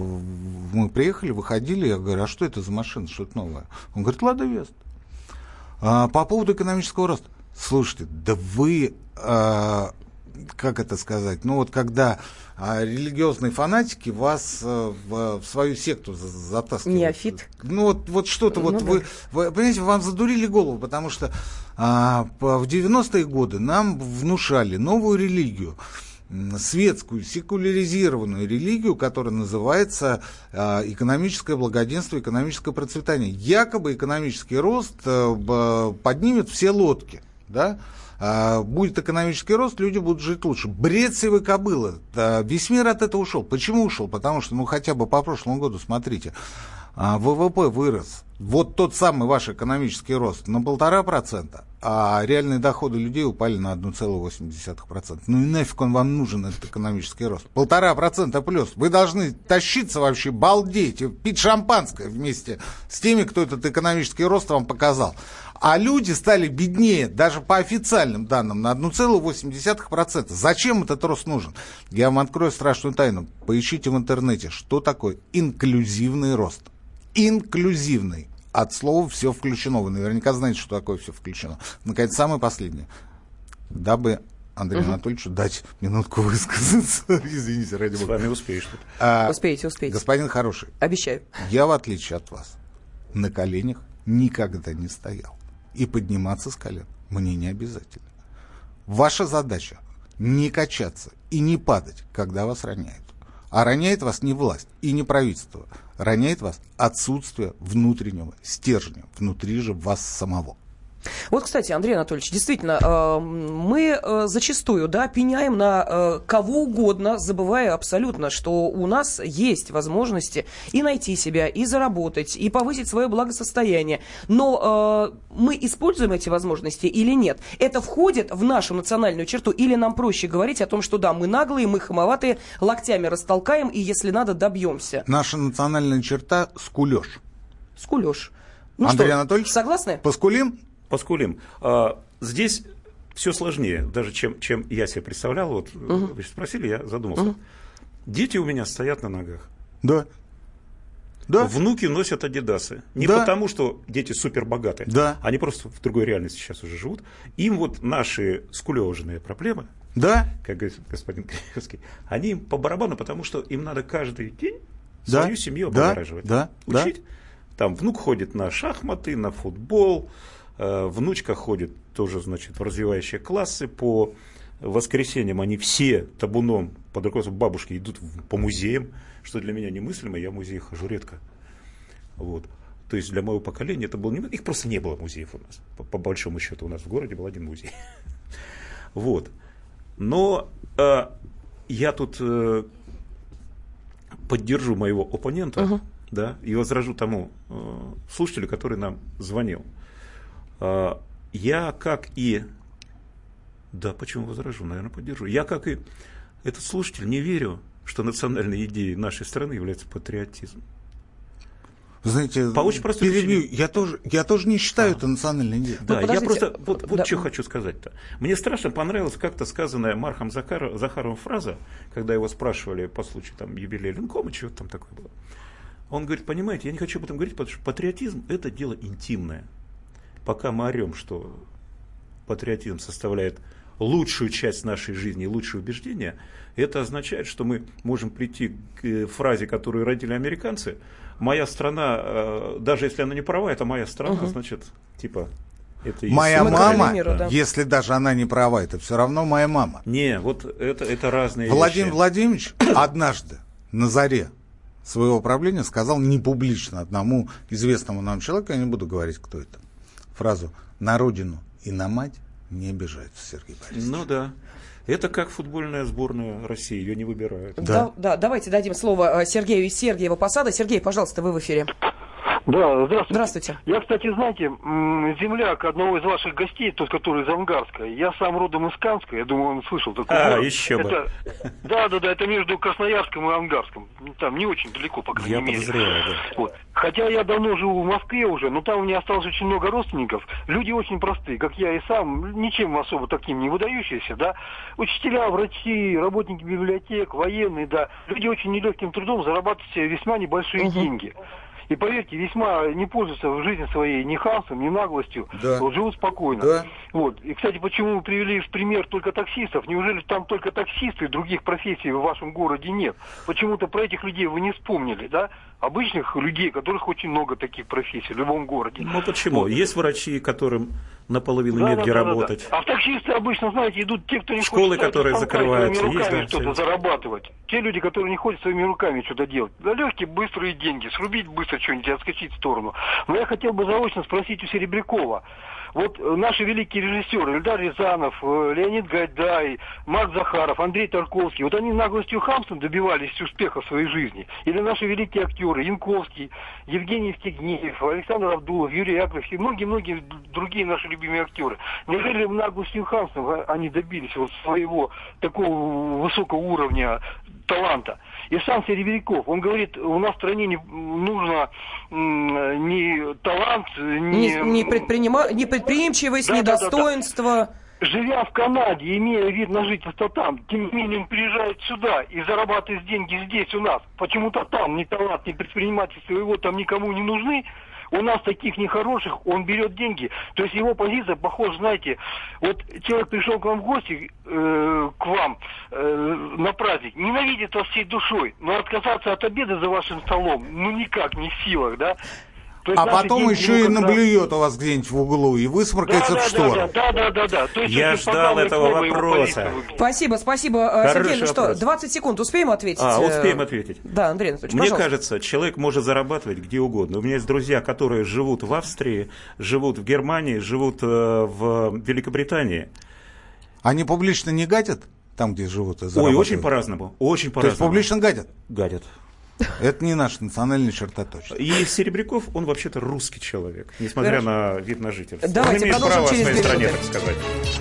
мы приехали, выходили, я говорю: а что это за машина, что это новое? Он говорит: Лада Веста. А, по поводу экономического роста. Слушайте, да вы, э, как это сказать, ну вот когда э, религиозные фанатики вас э, в, в свою секту затаскивают. Неофит. Ну вот, вот что-то, ну, вот да. вы, вы, понимаете, вам задурили голову, потому что э, в девяностые годы нам внушали новую религию, светскую, секуляризированную религию, которая называется э, экономическое благоденствие, экономическое процветание. Якобы экономический рост э, поднимет все лодки. Да? А, будет экономический рост, люди будут жить лучше. Бред сивой кобылы. Да, весь мир от этого ушел. Почему ушел? Потому что, ну, хотя бы по прошлому году, смотрите, а, ВВП вырос. Вот тот самый ваш экономический рост на полтора процента, а реальные доходы людей упали на одна целая восемь десятых процента. Ну и нафиг он вам нужен, этот экономический рост? Полтора процента плюс. Вы должны тащиться вообще, балдеть, пить шампанское вместе с теми, кто этот экономический рост вам показал. А люди стали беднее, даже по официальным данным, на одна целая восемь десятых процента. Зачем этот рост нужен? Я вам открою страшную тайну. Поищите в интернете, что такое инклюзивный рост. Инклюзивный. От слова «все включено». Вы наверняка знаете, что такое «все включено». Наконец, самое последнее. Дабы Андрею угу. Анатольевичу дать минутку высказаться. Извините, ради бога. С вами успеешь. А, успеете, успеете. Господин хороший. Обещаю. Я, в отличие от вас, на коленях никогда не стоял. И подниматься с колен мне не обязательно. Ваша задача не качаться и не падать, когда вас роняют. А роняет вас не власть и не правительство. Роняет вас отсутствие внутреннего стержня внутри же вас самого. Вот, кстати, Андрей Анатольевич, действительно, мы зачастую, да, пеняем на кого угодно, забывая абсолютно, что у нас есть возможности и найти себя, и заработать, и повысить свое благосостояние. Но мы используем эти возможности или нет? Это входит в нашу национальную черту, или нам проще говорить о том, что да, мы наглые, мы хамоватые, локтями растолкаем, и если надо, добьемся? Наша национальная черта — скулёж. Скулёж. Ну Андрей что, Анатольевич, согласны? Поскулим? Поскулим. А, здесь все сложнее, даже чем, чем я себе представлял. Вот угу. Вы спросили, я задумался. Угу. Дети у меня стоят на ногах. Да. Да. Внуки носят адидасы. Не да. потому, что дети супербогатые. Да. Они просто в другой реальности сейчас уже живут. Им вот наши скулёжные проблемы, да. как говорит господин Кривовский, они им по барабану, потому что им надо каждый день да. свою семью облагораживать. Да. Учить. Да. Там внук ходит на шахматы, на футбол. Внучка ходит тоже, значит, в развивающие классы. По воскресеньям они все табуном под руководством бабушки идут по музеям, что для меня немыслимо, я в музеи хожу редко. Вот. То есть для моего поколения это было не... Их просто не было музеев у нас. По, по большому счету у нас в городе был один музей. Вот. Но э, я тут э, поддержу моего оппонента, uh-huh. да, и возражу тому э, слушателю, который нам звонил. Я, как и... Да, почему возражу? Наверное, поддержу. Я, как и этот слушатель, не верю, что национальной идеей нашей страны является патриотизм. Вы знаете, по очень простой перебью, я тоже, я тоже не считаю а. это национальной идеей. Да, я просто... Вот, вот да. что хочу сказать-то. Мне страшно понравилась как-то сказанная Мархом Захар, Захаровым фраза, когда его спрашивали по случаю там, юбилея Ленкома, чего там такое было. Он говорит, понимаете, я не хочу об этом говорить, потому что патриотизм – это дело интимное. Пока мы орем, что патриотизм составляет лучшую часть нашей жизни, лучшие убеждения, это означает, что мы можем прийти к фразе, которую родили американцы. Моя страна, даже если она не права, это моя страна, угу. значит, типа... Это моя мама, мира, да. если даже она не права, это все равно моя мама. Не, вот это, это разные Владимир вещи. Владимирович однажды на заре своего правления сказал не публично одному известному нам человеку, я не буду говорить, кто это, фразу «на родину и на мать не обижаются», Сергей Борисович. Ну да. Это как футбольная сборная России, ее не выбирают. Да. Да, да, давайте дадим слово Сергею из Сергиева Посада. Сергей, пожалуйста, вы в эфире. Да, здравствуйте. Здравствуйте. Я, кстати, знаете, земляк одного из ваших гостей, тот, который из Ангарска. Я сам родом из Канска, я думаю, он слышал такой А, город. еще бы. Это, да, да, да, это между Красноярском и Ангарском. Там не очень далеко, по крайней я мере. Подозреваю, да. Вот. Хотя я давно живу в Москве уже, но там у меня осталось очень много родственников. Люди очень простые, как я и сам, ничем особо таким не выдающиеся, да. Учителя, врачи, работники библиотек, военные, да. Люди очень нелегким трудом зарабатывают себе весьма небольшие угу. деньги. И поверьте, весьма не пользуются в жизни своей ни хамством, ни наглостью, да. вот, живут спокойно. Да. Вот. И, кстати, почему мы привели в пример только таксистов? Неужели там только таксисты, других профессий в вашем городе нет? Почему-то про этих людей вы не вспомнили, да? Обычных людей, которых очень много таких профессий в любом городе. Ну почему? Вот. Есть врачи, которым наполовину да, негде да, да, работать. Да, да. А в таксисты обычно, знаете, идут те, кто не школы, хочет которые закрываются, своими руками есть, да, что-то зарабатывать. Те люди, которые не ходят своими руками что-то делать. За легкие, быстрые деньги, срубить быстро что-нибудь и отскочить в сторону. Но я хотел бы заочно спросить у Серебрякова. Вот наши великие режиссеры, Эльдар Рязанов, Леонид Гайдай, Марк Захаров, Андрей Тарковский, вот они наглостью и хамством добивались успеха в своей жизни. Или наши великие актеры, Янковский, Евгений Евстигнеев, Александр Абдулов, Юрий Яковлев и многие-многие другие наши любимые актеры. Неужели наглостью и хамством они добились вот своего такого высокого уровня таланта? И сам Серебряков, он говорит, у нас в стране не нужно ни талант, ни... Не, не, предпринима... не предприимчивость, да, ни да, достоинство. Да, да. Живя в Канаде, имея вид на жительство там, тем не менее он приезжает сюда и зарабатывает деньги здесь у нас. Почему-то там ни талант, ни предпринимательство его там никому не нужны. У нас таких нехороших, он берет деньги. То есть его позиция похожа, знаете, вот человек пришел к вам в гости, э, к вам э, на праздник, ненавидит вас всей душой, но отказаться от обеда за вашим столом, ну никак не в силах, да? А потом еще и наблюет у вас где-нибудь в углу и высморкается да, в штору. Да, да, да, да, да. То есть, я ждал этого вопроса. Спасибо, спасибо. Хороший Сергей, ну что, вопрос. двадцать секунд успеем ответить? А, успеем ответить. Да, Андрей Анатольевич, Мне пожалуйста. кажется, человек может зарабатывать где угодно. У меня есть друзья, которые живут в Австрии, живут в Германии, живут э, в Великобритании. Они публично не гадят там, где живут? Ой, очень по-разному. Очень по-разному. То есть публично гадят? Гадят. Это не наша национальная черта точно. И Серебряков, он вообще-то русский человек, несмотря Хорошо. на вид на жительство. Давайте он имеет право о своей через стране, минуты. так сказать.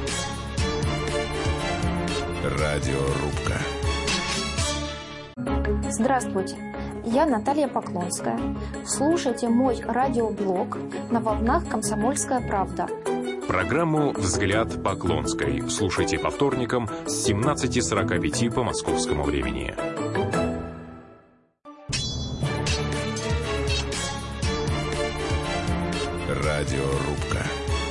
Радиорубка. Здравствуйте, я Наталья Поклонская. Слушайте мой радиоблог на волнах «Комсомольская правда». Программу «Взгляд Поклонской» слушайте по вторникам с семнадцати сорока пяти по московскому времени. Радиорубка.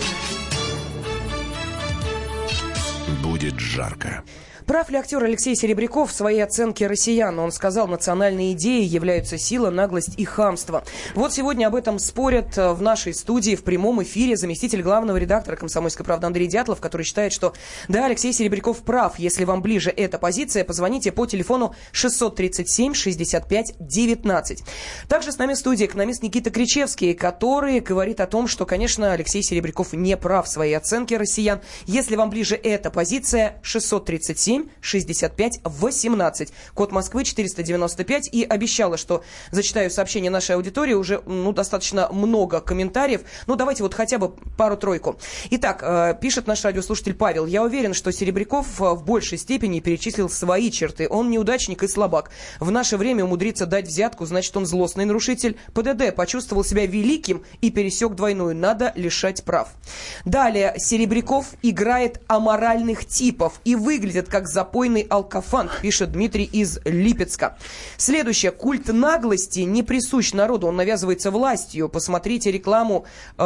Будет жарко. Прав ли актер Алексей Серебряков в своей оценке россиян? Он сказал, национальные идеи являются сила, наглость и хамство. Вот сегодня об этом спорят в нашей студии в прямом эфире заместитель главного редактора «Комсомольской правды» Андрей Дятлов, который считает, что да, Алексей Серебряков прав. Если вам ближе эта позиция, позвоните по телефону шестьсот тридцать семь шестьдесят пять девятнадцать. Также с нами в студии экономист Никита Кричевский, который говорит о том, что, конечно, Алексей Серебряков не прав в своей оценке россиян. Если вам ближе эта позиция, шестьсот тридцать семь шестьдесят пять восемнадцать, код Москвы четыреста девяносто пять, и обещала, что зачитаю сообщение нашей аудитории, уже ну, достаточно много комментариев, ну давайте вот хотя бы пару-тройку. Итак, э, пишет наш радиослушатель Павел: я уверен, что Серебряков в большей степени перечислил свои черты, он неудачник и слабак, в наше время умудрится дать взятку, значит он злостный нарушитель, ПДД, почувствовал себя великим и пересек двойную, надо лишать прав. Далее, Серебряков играет аморальных типов и выглядит как запойный алкофант, пишет Дмитрий из Липецка. Следующее. Культ наглости не присущ народу, он навязывается властью. Посмотрите рекламу, э,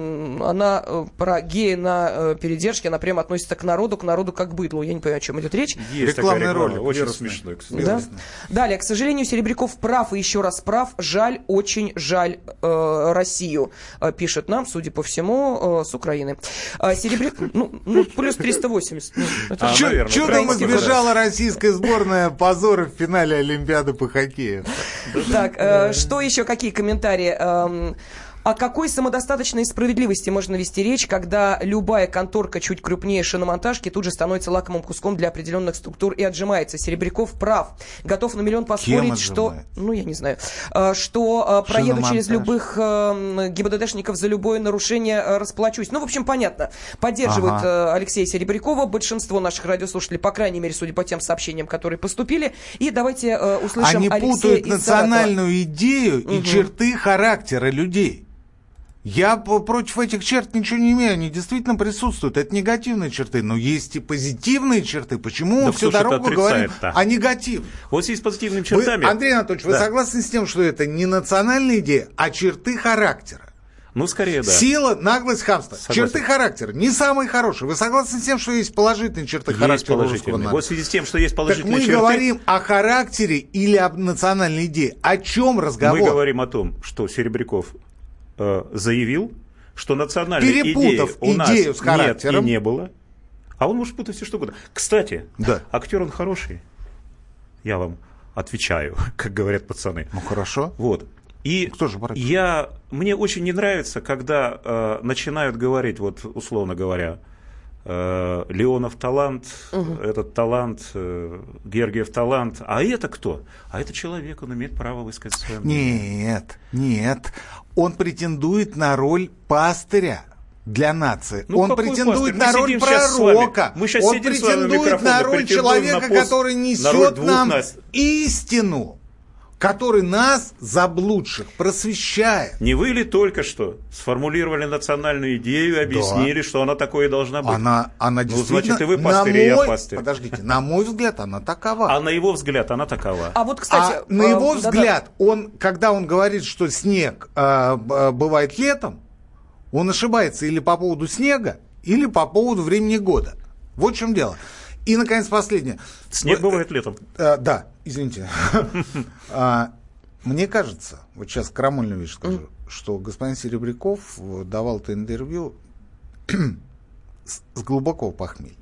она э, про гея на э, передержке, она прямо относится к народу, к народу как к быдлу. Я не понимаю, о чем идет речь. Есть рекламный ролик, очень смешной, кстати. Да? Далее, к сожалению, Серебряков прав и еще раз прав. Жаль, очень жаль э, Россию, э, пишет нам, судя по всему, э, с Украины. Э, Серебряков, ну, ну, плюс триста восемьдесят. Ну, это а, чудо, наверное, чудом избежала российская сборная позора в финале Олимпиады по хоккею. Так, э, что еще, какие комментарии? Э, О какой самодостаточной справедливости можно вести речь, когда любая конторка чуть крупнее шиномонтажки тут же становится лакомым куском для определенных структур и отжимается? Серебряков прав. Готов на миллион поспорить, что... Ну, я не знаю. Что проеду через любых ГИБДДшников за любое нарушение, расплачусь. Ну, в общем, понятно. Поддерживают ага. Алексея Серебрякова большинство наших радиослушателей, по крайней мере, судя по тем сообщениям, которые поступили. И давайте услышим Они Алексея путают из национальную Саратова. идею и угу. черты характера людей. Я против этих черт ничего не имею, они действительно присутствуют, это негативные черты, но есть и позитивные черты. Почему да мы всю дорогу говорим о негативных? Вот здесь с позитивными чертами. Вы, Андрей Анатольевич, да. вы согласны с тем, что это не национальная идея, а черты характера? Ну, скорее, да. Сила, наглость, хамство. Согласен. Черты характера не самые хорошие. Вы согласны с тем, что есть положительные черты есть характера русского народа? Вот в связи с тем, что есть положительные так мы черты... мы говорим о характере или об национальной идее. О чем разговор? Мы говорим о том, что Серебряков э, заявил, что национальной идеи у нас с нет и не было. А он может путать все что угодно. Кстати, да. актер он хороший. Я вам отвечаю, как говорят пацаны. Ну хорошо. Вот. И Кто же я, мне очень не нравится, когда э, начинают говорить, вот условно говоря, э, Леонов талант, угу. этот талант, э, Гергиев талант. А это кто? А это человек, он имеет право высказать свое мнение. Нет, нет. Он претендует на роль пастыря для нации. Ну, он претендует пастырь? на роль пророка. Мы сейчас он претендует на роль человека, на пост, который несет нам нас. истину, который нас, заблудших, просвещает. Не вы ли только что сформулировали национальную идею и объяснили, да. что она такое и должна быть? Она, она ну, действительно... значит, и вы пастырь, и я пастырь. Подождите, на мой взгляд, она такова. А на его взгляд она такова. А вот, кстати... А на его э, взгляд, да-да. он, когда он говорит, что снег э, бывает летом, он ошибается или по поводу снега, или по поводу времени года. Вот в чем дело. И, наконец, последнее. Снег бывает летом. А, да, извините. а, мне кажется, вот сейчас крамольную вещь скажу, что господин Серебряков давал это интервью с, с глубокого похмелья.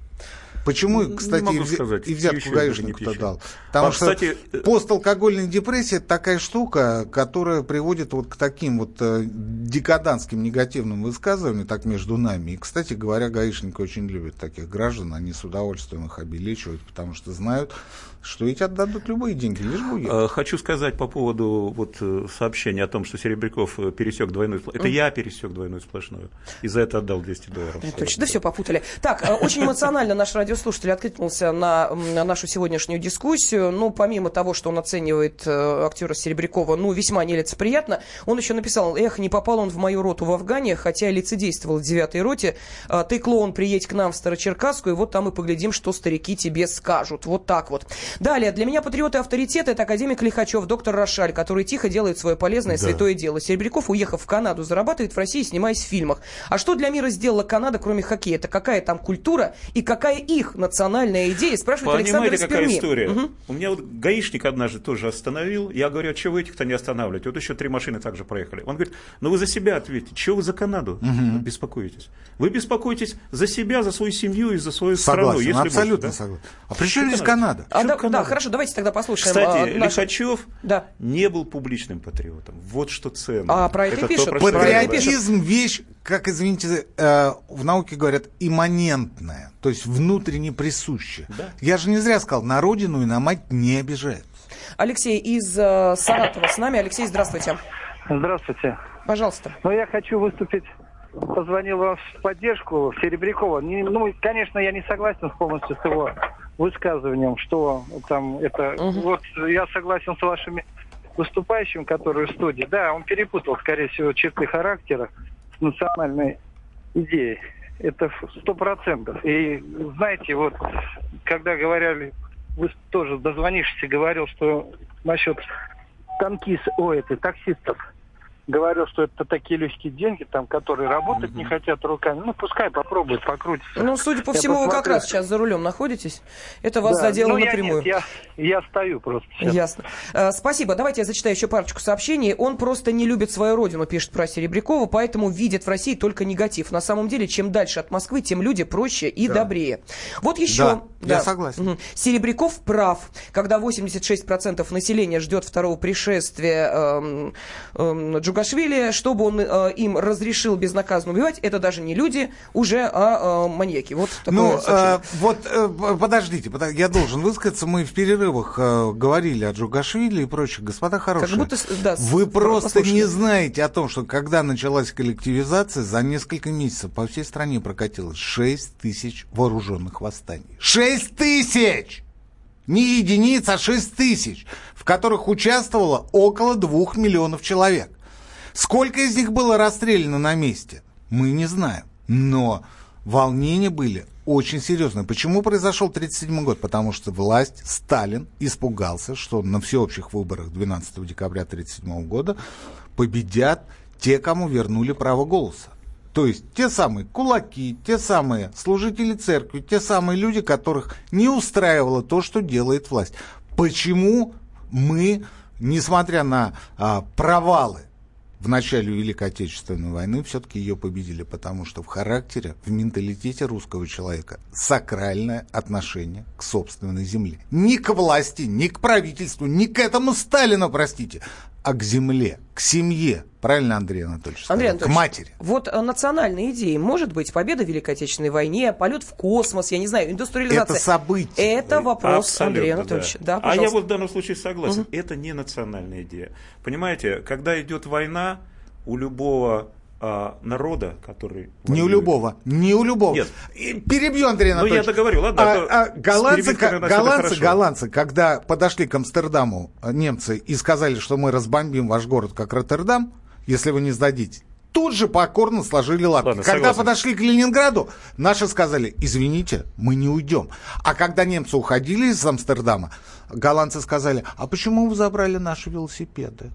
Почему, кстати, и, сказать, и взятку гаишнику-то дал? Потому а, что кстати... посталкогольная депрессия — это такая штука, которая приводит вот к таким вот э, декадантским негативным высказываниям, так между нами. И, кстати говоря, гаишники очень любят таких граждан, они с удовольствием их обелечивают, потому что знают, что эти отдадут любые деньги, лишь бы уехать. Хочу сказать по поводу вот сообщения о том, что Серебряков пересек двойную сплошную. Это я пересек двойную сплошную. И за это отдал двести долларов. Точно, да все попутали. Так, очень эмоционально наш радиослушатель откликнулся на, на нашу сегодняшнюю дискуссию. Ну, помимо того, что он оценивает актера Серебрякова, ну, весьма нелицеприятно, он еще написал: эх, не попал он в мою роту в Афгане, хотя лицедействовал в девятой роте. Ты, клоун, приедь к нам в Старочеркасскую, и вот там мы поглядим, что старики тебе скажут. Вот так вот. Далее, для меня патриоты и авторитеты — это академик Лихачев, доктор Рошаль, который тихо делает свое полезное, да, святое дело. Серебряков, уехав в Канаду, зарабатывает в России, снимаясь в фильмах. А что для мира сделала Канада, кроме хоккея? Это какая там культура и какая их национальная идея? Спрашивает Александр из Перми. Понимаете, какая история? Угу. У меня вот гаишник однажды тоже остановил. Я говорю: а чего вы этих-то не останавливаете? Вот еще три машины также проехали. Он говорит: ну вы за себя ответьте. Чего вы за Канаду угу. беспокоитесь? Вы беспокоитесь за себя, за свою семью и за свою согласен, страну. Если абсолютно больше, да? согласен. А при чем здесь Канада? А да, да, хорошо, давайте тогда послушаем. Кстати, а, наш... Лихачев да. не был публичным патриотом. Вот что ценно. А про это, это пишут. То, патриотизм — вещь, как, извините, э, в науке говорят, имманентная, то есть внутренне присущая. Да. Я же не зря сказал, на родину и на мать не обижаются. Алексей из э, Саратова с нами. Алексей, здравствуйте. Здравствуйте. Пожалуйста. Ну, я хочу выступить. Позвонил вам в поддержку Серебрякова. Не, ну, конечно, я не согласен полностью с его высказыванием, что там это... Угу. Вот я согласен с вашими выступающими, которые в студии. Да, он перепутал, скорее всего, черты характера с национальной идеей. Это сто процентов. И знаете, вот, когда говорили, вы тоже дозвонившись, говорил, что насчет танкистов, ой, это таксистов, говорил, что это такие легкие деньги, там, которые работать mm-hmm. не хотят руками. Ну, пускай попробуют, покрутятся. Ну, судя по всему, вы как раз сейчас за рулем находитесь. Это вас да. задело ну, напрямую. Я, нет, я, я стою просто сейчас. Ясно. А, спасибо. Давайте я зачитаю еще парочку сообщений. Он просто не любит свою родину, пишет про Серебрякова, поэтому видит в России только негатив. На самом деле, чем дальше от Москвы, тем люди проще и да. добрее. Вот еще... Да, да. я согласен. Угу. Серебряков прав. Когда восемьдесят шесть процентов населения ждет второго пришествия эм, эм, Джугашвили, чтобы он э, им разрешил безнаказанно убивать, это даже не люди уже, а э, маньяки. Вот такое ну, э, вот э, подождите, подождите, я должен высказаться. Мы в перерывах э, говорили о Джугашвили и прочих. Господа хорошие, как будто, да, вы просто послушали. Не знаете о том, что когда началась коллективизация, за несколько месяцев по всей стране прокатилось шесть тысяч вооруженных восстаний. шесть тысяч! Не единиц, а шесть тысяч, в которых участвовало около двух миллионов человек. Сколько из них было расстреляно на месте, мы не знаем. Но волнения были очень серьезные. Почему произошел тридцать седьмой год? Потому что власть, Сталин, испугался, что на всеобщих выборах двенадцатого декабря тридцать седьмого года победят те, кому вернули право голоса. То есть те самые кулаки, те самые служители церкви, те самые люди, которых не устраивало то, что делает власть. Почему мы, несмотря на а, провалы в начале Великой Отечественной войны, все-таки ее победили? Потому что в характере, в менталитете русского человека сакральное отношение к собственной земле. Не к власти, не к правительству, не к этому Сталину, простите, а к земле, к семье. Правильно, Андрей Анатольевич сказал? Андрей Анатольевич, к матери. Вот а, национальной идеей может быть победа в Великой Отечественной войне, полет в космос, я не знаю, индустриализация. Это событие. Это вопрос, абсолютно, Андрей Анатольевич. Да. Да, а я вот в данном случае согласен. Угу. Это не национальная идея. Понимаете, когда идет война, у любого а, народа, который... Не воюет... у любого, не у любого. Нет. Перебью, Андрей Анатольевич. Ну, я договорю, ладно. А, а, голландцы, к, голландцы, голландцы, когда подошли к Амстердаму, немцы, и сказали, что мы разбомбим ваш город, как Роттердам, если вы не сдадите, тут же покорно сложили лапки. Ладно, когда согласен. Подошли к Ленинграду, наши сказали: извините, мы не уйдем. А когда немцы уходили из Амстердама, голландцы сказали: а почему вы забрали наши велосипеды?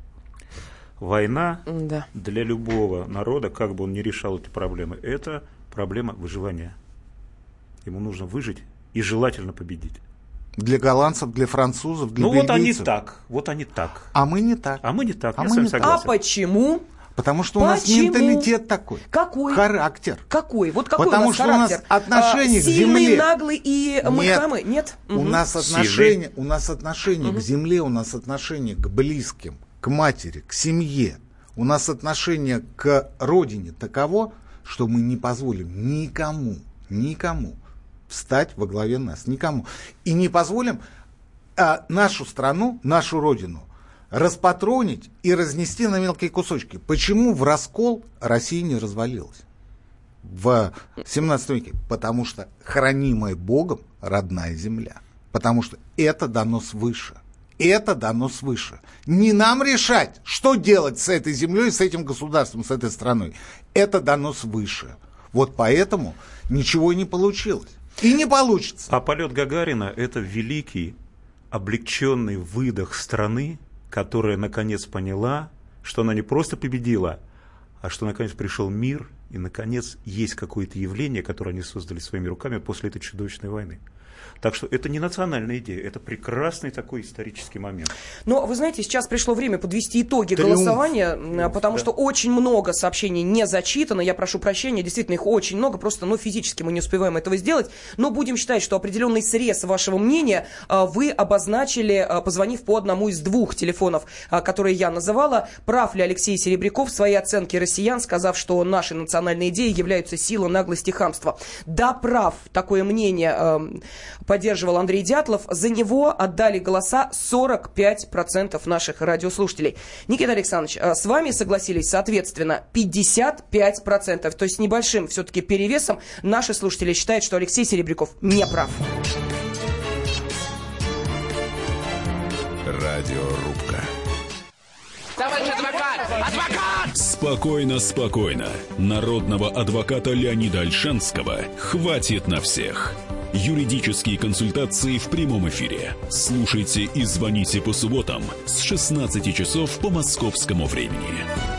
Война да. для любого народа, как бы он ни решал эти проблемы, это проблема выживания. Ему нужно выжить и желательно победить. Для голландцев, для французов, для ну, бельгийцев. Ну вот они так, вот они так. А мы не так. А мы не так, а я мы с вами не согласен. А почему? Потому что Почему? у нас менталитет такой. Какой? Характер. Какой? Вот какой Потому у нас что характер? у нас отношение а, к земле. Сильный, наглый и мы хамы? Нет. У угу. нас отношение, у нас отношение угу. к земле, у нас отношение к близким, к матери, к семье. У нас отношение к родине таково, что мы не позволим никому, никому встать во главе нас. Никому. И не позволим а, нашу страну, нашу родину распатронить и разнести на мелкие кусочки. Почему в раскол Россия не развалилась в семнадцатом веке? Потому что хранимая Богом родная земля. Потому что это дано свыше. Это дано свыше. Не нам решать, что делать с этой землей, с этим государством, с этой страной. Это дано свыше. Вот поэтому ничего не получилось. И не получится. А полет Гагарина – это великий облегченный выдох страны, которая наконец поняла, что она не просто победила, а что наконец пришел мир, и наконец есть какое-то явление, которое они создали своими руками после этой чудовищной войны. Так что это не национальная идея, это прекрасный такой исторический момент. Но вы знаете, сейчас пришло время подвести итоги Триумф. голосования, Триумф, потому да. что очень много сообщений не зачитано. Я прошу прощения, действительно их очень много, просто ну, физически мы не успеваем этого сделать. Но будем считать, что определенный срез вашего мнения вы обозначили, позвонив по одному из двух телефонов, которые я называла. Прав ли Алексей Серебряков в своей оценке россиян, сказав, что наши национальные идеи являются сила, наглость и хамство? Да, прав. Такое мнение поддерживал Андрей Дятлов. За него отдали голоса сорок пять процентов наших радиослушателей. Никита Александрович, с вами согласились, соответственно, пятьдесят пять процентов. То есть с небольшим все-таки перевесом наши слушатели считают, что Алексей Серебряков не прав. Радиорубка. Товарищ адвокат! Адвокат! Спокойно, спокойно. Народного адвоката Леонида Ольшанского хватит на всех. Юридические консультации в прямом эфире. Слушайте и звоните по субботам с шестнадцати часов по московскому времени.